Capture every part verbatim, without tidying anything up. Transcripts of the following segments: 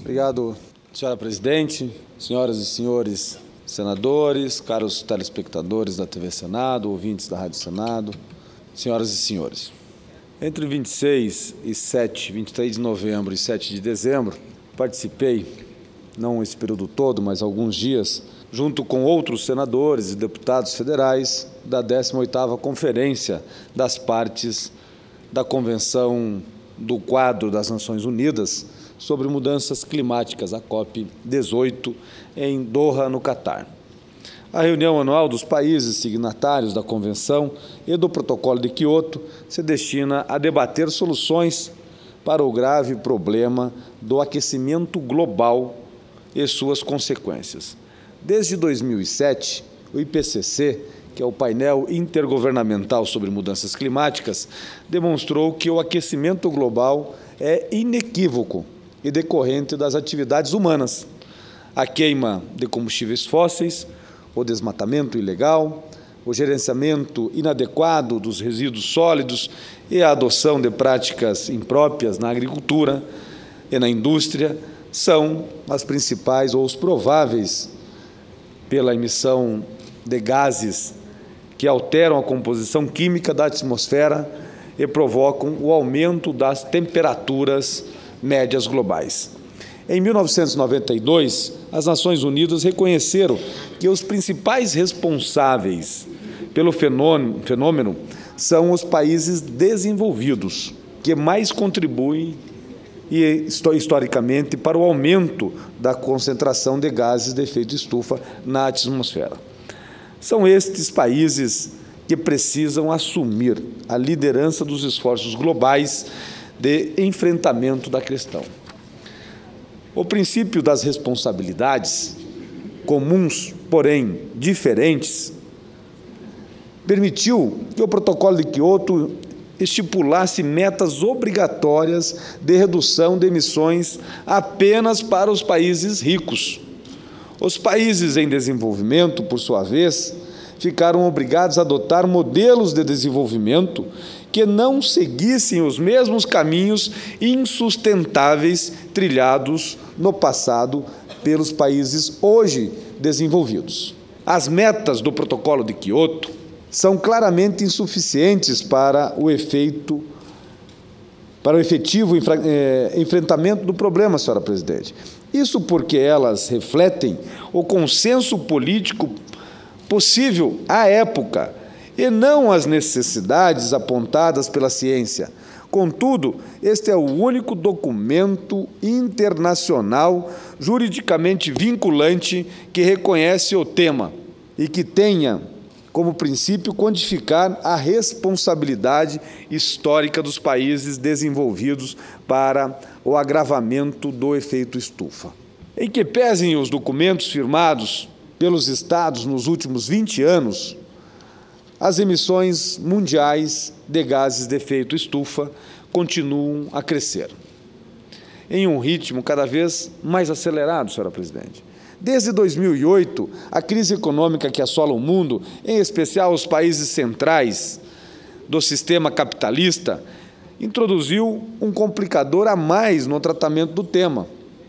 Obrigado, senhora presidente, senhoras e senhores senadores, caros telespectadores da T V Senado, ouvintes da Rádio Senado, senhoras e senhores. Entre vinte e seis e sete, vinte e três de novembro e sete de dezembro, participei, não esse período todo, mas alguns dias, junto com outros senadores e deputados federais, da décima oitava Conferência das Partes da Convenção do Quadro das Nações Unidas sobre Mudanças Climáticas, a COP dezoito, em Doha, no Catar. A reunião anual dos países signatários da Convenção e do Protocolo de Quioto se destina a debater soluções para o grave problema do aquecimento global e suas consequências. Desde dois mil e sete, o I P C C, que é o painel intergovernamental sobre mudanças climáticas, demonstrou que o aquecimento global é inequívoco e decorrente das atividades humanas, a queima de combustíveis fósseis, o desmatamento ilegal, o gerenciamento inadequado dos resíduos sólidos e a adoção de práticas impróprias na agricultura e na indústria são as principais ou os prováveis pela emissão de gases que alteram a composição química da atmosfera e provocam o aumento das temperaturas médias globais. Em mil novecentos e noventa e dois, as Nações Unidas reconheceram que os principais responsáveis pelo fenômeno são os países desenvolvidos, que mais contribuem e, historicamente, para o aumento da concentração de gases de efeito estufa na atmosfera. São estes países que precisam assumir a liderança dos esforços globais de enfrentamento da questão. O princípio das responsabilidades, comuns, porém diferentes, permitiu que o Protocolo de Quioto estipulasse metas obrigatórias de redução de emissões apenas para os países ricos. Os países em desenvolvimento, por sua vez, ficaram obrigados a adotar modelos de desenvolvimento que não seguissem os mesmos caminhos insustentáveis trilhados no passado pelos países hoje desenvolvidos. As metas do Protocolo de Quioto são claramente insuficientes para o efeito, para o efetivo enfrentamento do problema, senhora presidente. Isso porque elas refletem o consenso político possível à época e não as necessidades apontadas pela ciência. Contudo, este é o único documento internacional juridicamente vinculante que reconhece o tema e que tenha como princípio quantificar a responsabilidade histórica dos países desenvolvidos para o agravamento do efeito estufa. Em que pesem os documentos firmados pelos Estados nos últimos vinte anos, as emissões mundiais de gases de efeito estufa continuam a crescer, em um ritmo cada vez mais acelerado, senhora presidente. Desde dois mil e oito, a crise econômica que assola o mundo, em especial os países centrais do sistema capitalista, introduziu um complicador a mais no tratamento do tema.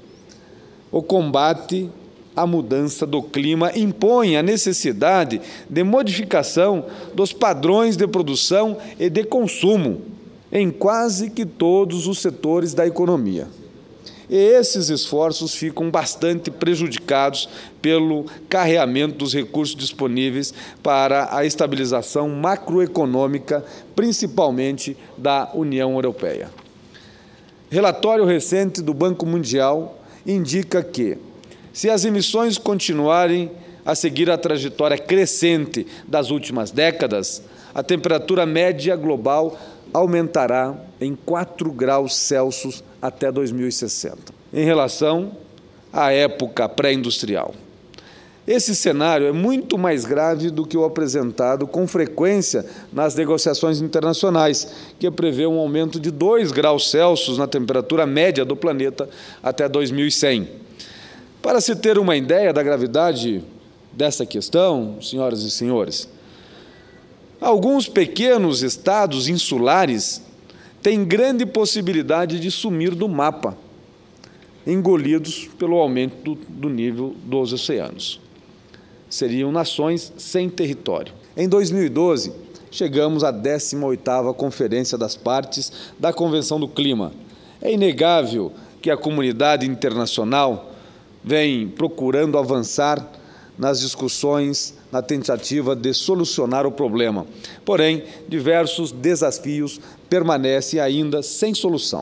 O combate à mudança do clima impõe a necessidade de modificação dos padrões de produção e de consumo em quase que todos os setores da economia. E esses esforços ficam bastante prejudicados pelo carreamento dos recursos disponíveis para a estabilização macroeconômica, principalmente da União Europeia. Relatório recente do Banco Mundial indica que, se as emissões continuarem a seguir a trajetória crescente das últimas décadas, a temperatura média global aumentará em quatro graus Celsius até dois mil e sessenta, em relação à época pré-industrial. Esse cenário é muito mais grave do que o apresentado com frequência nas negociações internacionais, que prevê um aumento de dois graus Celsius na temperatura média do planeta até dois mil e cem. Para se ter uma ideia da gravidade dessa questão, senhoras e senhores, alguns pequenos estados insulares têm grande possibilidade de sumir do mapa engolidos pelo aumento do nível dos oceanos. Seriam nações sem território. Em dois mil e doze, chegamos à décima oitava Conferência das Partes da Convenção do Clima. É inegável que a comunidade internacional vem procurando avançar nas discussões, na tentativa de solucionar o problema. Porém, diversos desafios permanecem ainda sem solução.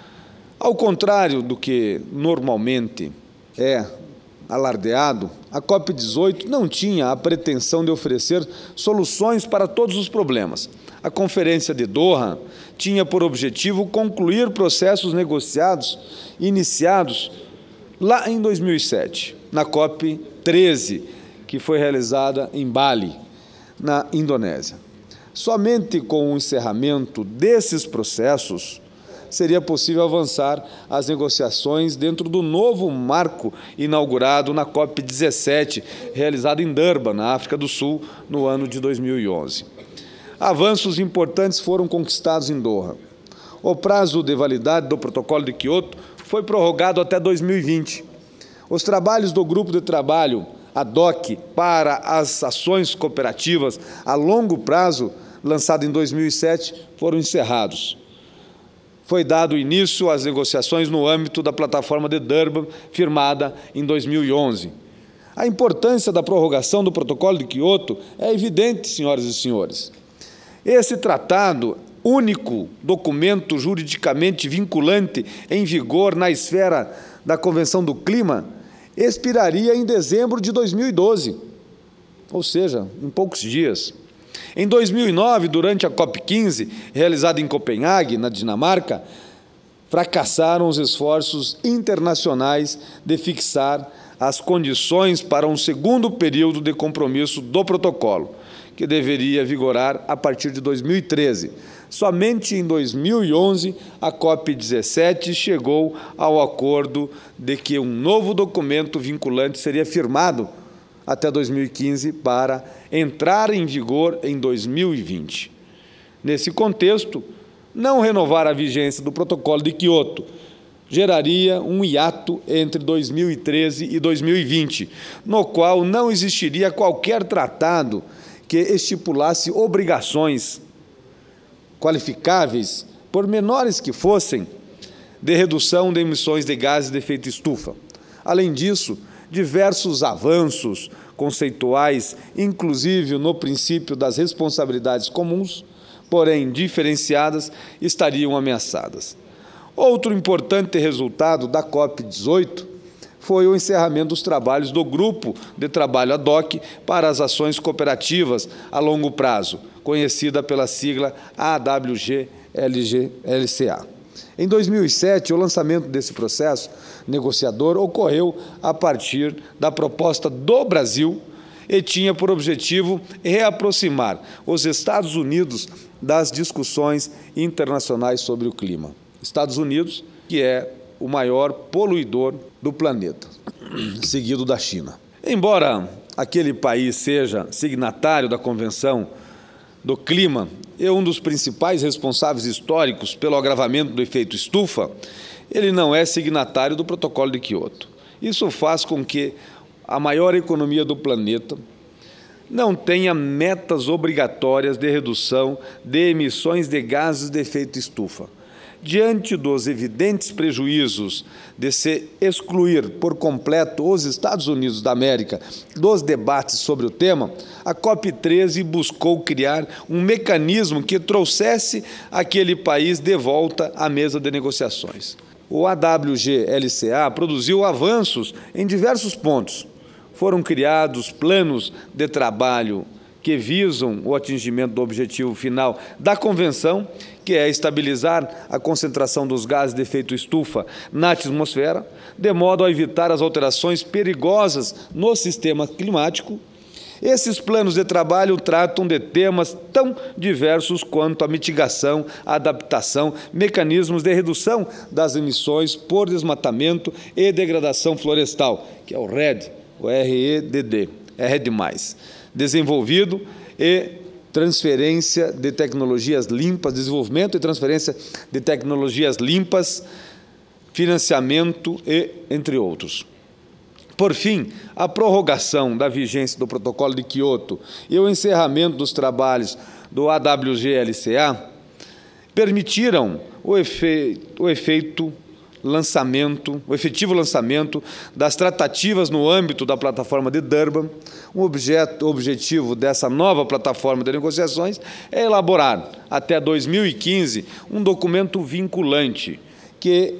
Ao contrário do que normalmente é alardeado, a COP dezoito não tinha a pretensão de oferecer soluções para todos os problemas. A Conferência de Doha tinha por objetivo concluir processos negociados iniciados lá em dois mil e sete, na COP treze, que foi realizada em Bali, na Indonésia. Somente com o encerramento desses processos seria possível avançar as negociações dentro do novo marco inaugurado na COP dezessete, realizado em Durban, na África do Sul, no ano de dois mil e onze. Avanços importantes foram conquistados em Doha. O prazo de validade do Protocolo de Quioto foi prorrogado até dois mil e vinte. Os trabalhos do Grupo de Trabalho ad hoc para as ações cooperativas a longo prazo, lançado em dois mil e sete, foram encerrados. Foi dado início às negociações no âmbito da plataforma de Durban, firmada em dois mil e onze. A importância da prorrogação do Protocolo de Quioto é evidente, senhoras e senhores. Esse tratado, único documento juridicamente vinculante em vigor na esfera da Convenção do Clima, expiraria em dezembro de dois mil e doze, ou seja, em poucos dias. Em dois mil e nove, durante a COP quinze, realizada em Copenhague, na Dinamarca, fracassaram os esforços internacionais de fixar as condições para um segundo período de compromisso do protocolo, que deveria vigorar a partir de dois mil e treze. Somente em dois mil e onze, a COP dezessete chegou ao acordo de que um novo documento vinculante seria firmado até dois mil e quinze para entrar em vigor em dois mil e vinte. Nesse contexto, não renovar a vigência do Protocolo de Quioto geraria um hiato entre dois mil e treze e dois mil e vinte, no qual não existiria qualquer tratado que estipulasse obrigações qualificáveis, por menores que fossem, de redução de emissões de gases de efeito estufa. Além disso, diversos avanços conceituais, inclusive no princípio das responsabilidades comuns, porém diferenciadas, estariam ameaçadas. Outro importante resultado da COP dezoito foi o encerramento dos trabalhos do Grupo de Trabalho ad hoc para as Ações Cooperativas a Longo Prazo, conhecida pela sigla A W G L C A. Em dois mil e sete, o lançamento desse processo negociador ocorreu a partir da proposta do Brasil e tinha por objetivo reaproximar os Estados Unidos das discussões internacionais sobre o clima. Estados Unidos, que é o maior poluidor do planeta, seguido da China. Embora aquele país seja signatário da Convenção do Clima e um dos principais responsáveis históricos pelo agravamento do efeito estufa, ele não é signatário do Protocolo de Quioto. Isso faz com que a maior economia do planeta não tenha metas obrigatórias de redução de emissões de gases de efeito estufa. Diante dos evidentes prejuízos de se excluir por completo os Estados Unidos da América dos debates sobre o tema, a COP treze buscou criar um mecanismo que trouxesse aquele país de volta à mesa de negociações. O A W G L C A produziu avanços em diversos pontos. Foram criados planos de trabalho que visam o atingimento do objetivo final da Convenção, que é estabilizar a concentração dos gases de efeito estufa na atmosfera, de modo a evitar as alterações perigosas no sistema climático. Esses planos de trabalho tratam de temas tão diversos quanto a mitigação, a adaptação, mecanismos de redução das emissões por desmatamento e degradação florestal, que é o R E D, o R E D D, R E D mais, desenvolvido e transferência de tecnologias limpas, desenvolvimento e transferência de tecnologias limpas, financiamento e entre outros. Por fim, a prorrogação da vigência do Protocolo de Quioto e o encerramento dos trabalhos do A W G L C A permitiram o efeito, o efeito lançamento, o efetivo lançamento das tratativas no âmbito da plataforma de Durban. O, objeto, o objetivo dessa nova plataforma de negociações é elaborar, até dois mil e quinze, um documento vinculante que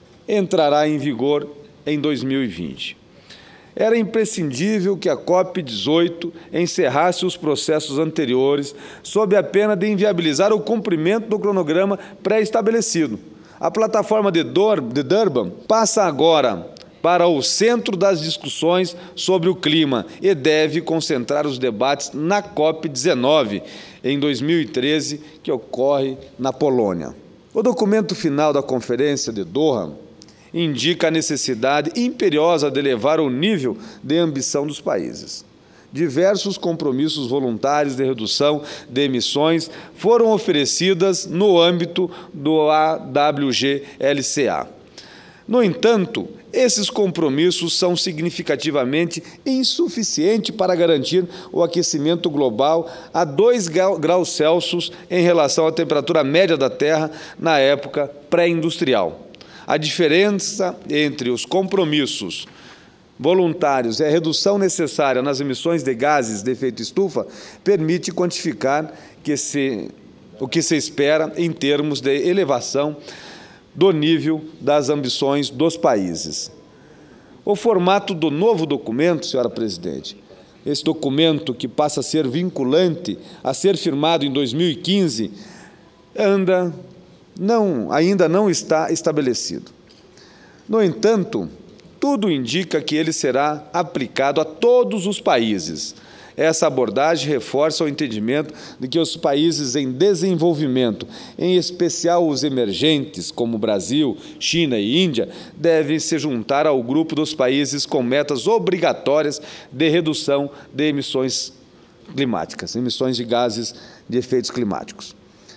entrará em vigor em dois mil e vinte. Era imprescindível que a COP dezoito encerrasse os processos anteriores, sob a pena de inviabilizar o cumprimento do cronograma pré-estabelecido. A plataforma de Durban passa agora para o centro das discussões sobre o clima e deve concentrar os debates na COP dezenove, em dois mil e treze, que ocorre na Polônia. O documento final da Conferência de Doha indica a necessidade imperiosa de elevar o nível de ambição dos países. Diversos compromissos voluntários de redução de emissões foram oferecidos no âmbito do A W G L C A. No entanto, esses compromissos são significativamente insuficientes para garantir o aquecimento global a dois graus Celsius em relação à temperatura média da Terra na época pré-industrial. A diferença entre os compromissos voluntários e a redução necessária nas emissões de gases de efeito estufa permite quantificar que se, o que se espera em termos de elevação do nível das ambições dos países. O formato do novo documento, senhora presidente, esse documento que passa a ser vinculante, a ser firmado em dois mil e quinze, anda... Não, ainda não está estabelecido. No entanto, tudo indica que ele será aplicado a todos os países. Essa abordagem reforça o entendimento de que os países em desenvolvimento, em especial os emergentes, como Brasil, China e Índia, devem se juntar ao grupo dos países com metas obrigatórias de redução de emissões climáticas, emissões de gases de efeitos climáticos.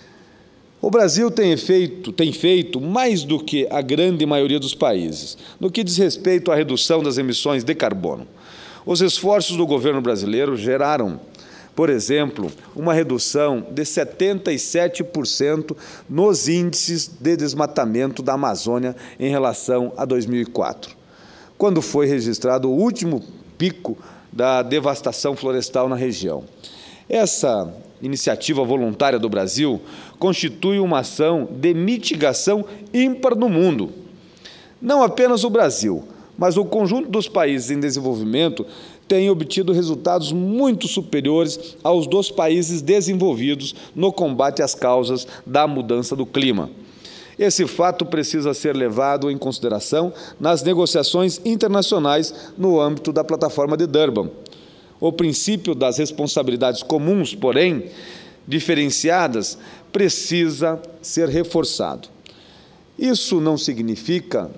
O Brasil tem feito, tem feito mais do que a grande maioria dos países, no que diz respeito à redução das emissões de carbono. Os esforços do governo brasileiro geraram, por exemplo, uma redução de setenta e sete por cento nos índices de desmatamento da Amazônia em relação a dois mil e quatro, quando foi registrado o último pico da devastação florestal na região. Essa iniciativa voluntária do Brasil constitui uma ação de mitigação ímpar no mundo. Não apenas o Brasil, mas o conjunto dos países em desenvolvimento tem obtido resultados muito superiores aos dos países desenvolvidos no combate às causas da mudança do clima. Esse fato precisa ser levado em consideração nas negociações internacionais no âmbito da plataforma de Durban. O princípio das responsabilidades comuns, porém, diferenciadas, precisa ser reforçado. Isso não significa,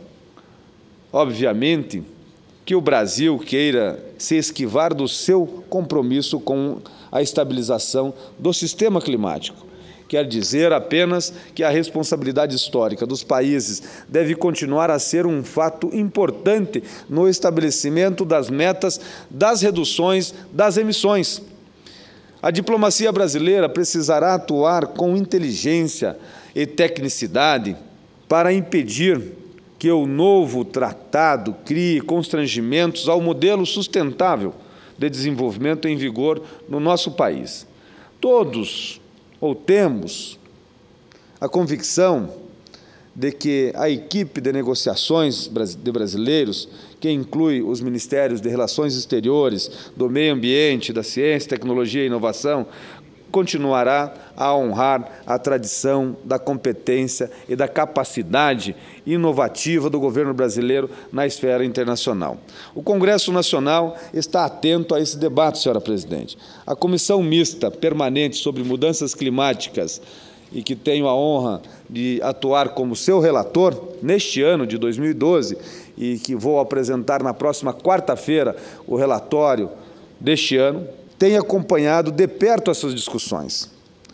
obviamente, que o Brasil queira se esquivar do seu compromisso com a estabilização do sistema climático. Quer dizer apenas que a responsabilidade histórica dos países deve continuar a ser um fato importante no estabelecimento das metas das reduções das emissões. A diplomacia brasileira precisará atuar com inteligência e tecnicidade para impedir que o novo tratado crie constrangimentos ao modelo sustentável de desenvolvimento em vigor no nosso país. Todos ou temos a convicção de que a equipe de negociações de brasileiros, que inclui os Ministérios de Relações Exteriores, do Meio Ambiente, da Ciência, Tecnologia e Inovação, continuará a honrar a tradição da competência e da capacidade inovativa do governo brasileiro na esfera internacional. O Congresso Nacional está atento a esse debate, senhora presidente. A Comissão Mista Permanente sobre Mudanças Climáticas, e que tenho a honra de atuar como seu relator neste ano de dois mil e doze, e que vou apresentar na próxima quarta-feira o relatório deste ano, tem acompanhado de perto essas discussões.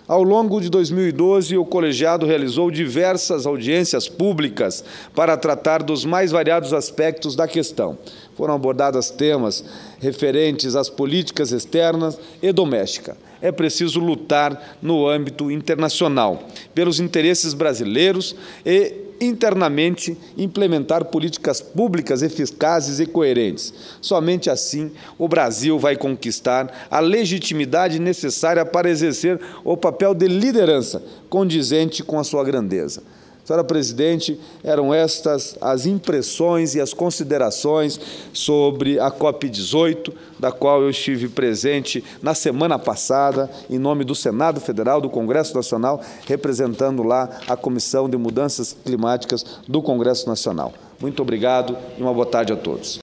Ao longo de dois mil e doze, o colegiado realizou diversas audiências públicas para tratar dos mais variados aspectos da questão. Foram abordados temas referentes às políticas externas e domésticas. É preciso lutar no âmbito internacional pelos interesses brasileiros e, internamente, implementar políticas públicas eficazes e coerentes. Somente assim o Brasil vai conquistar a legitimidade necessária para exercer o papel de liderança condizente com a sua grandeza. Senhora Presidente, eram estas as impressões e as considerações sobre a COP dezoito, da qual eu estive presente na semana passada, em nome do Senado Federal, do Congresso Nacional, representando lá a Comissão de Mudanças Climáticas do Congresso Nacional. Muito obrigado e uma boa tarde a todos.